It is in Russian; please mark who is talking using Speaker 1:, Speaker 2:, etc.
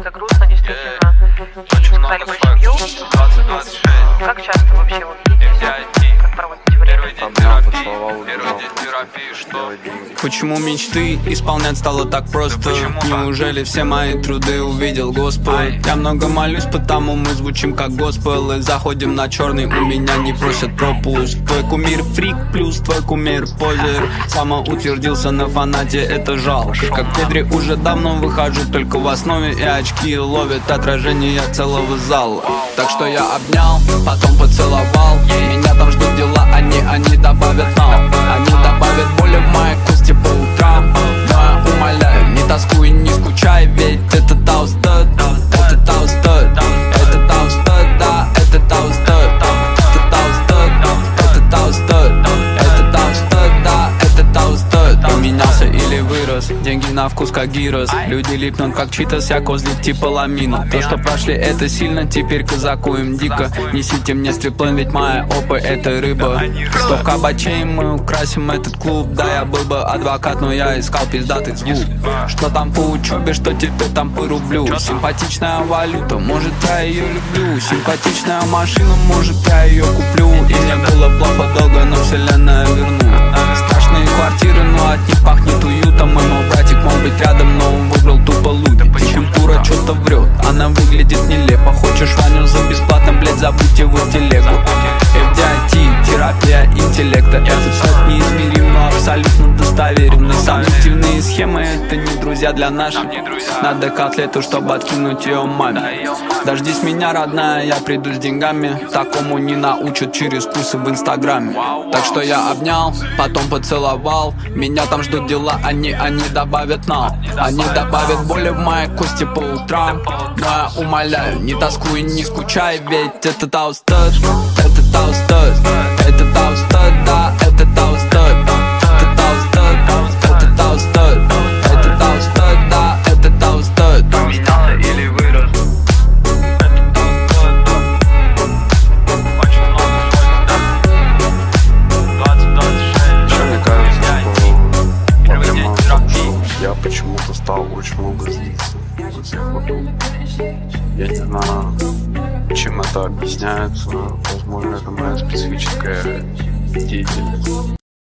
Speaker 1: это грустно, действительно.
Speaker 2: Очень много
Speaker 1: Написали про семью.
Speaker 2: 20-26.
Speaker 1: Как часто вообще вот как проводите время?
Speaker 3: Почему мечты исполнять стало так просто? Неужели все мои труды увидел Господь? Я много молюсь, потому мы звучим как госпел. И заходим на черный, у меня не просят пропуск. Твой кумир фрик, плюс твой кумир позер. Самоутвердился на фанате, это жалко. Как Педри уже давно выхожу только в основе. И очки ловят отражение целого зала. Так что я обнял, потом поцеловал. Меня там ждут дела, они добавят нам. Они добавят боли в моей кости по утрам. Но я умоляю, не тоскуй, не скучай. Ведь это таустед, это таустед, это таустед, да, это таустед, это таустед, это таустед, это таустед, да, это таустед. Поменялся или вырос, деньги на вкус как гирос. Люди липнут как читас, я козлик типа ламина. То, что прошли, это сильно, теперь казаку им дико. Несите мне стриплен, ведь моя опа это рыба. 100 кабачей, мы украсим этот клуб. Да, я был бы адвокат, но я искал пиздатый звук. Что там по учебе, что теперь там по рублю. Симпатичная валюта, может я ее люблю. Симпатичная машина, может я ее куплю. И мне было плохо долго, но вселенная вернула. Страшные квартиры, но от них пахнет уютом. И мой братик мог быть рядом, но он выбрал тупо лудить. Культура что-то врет, она выглядит нелепо. Хочешь Ваню за бесплатно, блять, забудь его телегу. FDIT, терапия интеллекта. Этот сайт неизмерим, но абсолютно достоверен. Сомнительные схемы, это не друзья для наших. Надо котлету, чтобы откинуть ее маме. Дождись меня, родная, я приду с деньгами. Такому не научат через курсы в инстаграме. Так что я обнял, потом поцеловал. Меня там ждут дела, они добавят нам. Они добавят боли в моей кости по утрам. Но я умоляю, не тоскуй, не скучай. Ведь это таустед, это таустед, это таустед, да, это таустед, это таустед, это таустед, это таустед, да, это таустед.
Speaker 2: Поменялся или вырос? Очень много сегодня, да? 20-26.
Speaker 4: Еще мне кажется, что я почему-то стал очень много злиться за всех вокруг. Я не знаю, чем это объясняется. Возможно, это моя специфическая деятельность.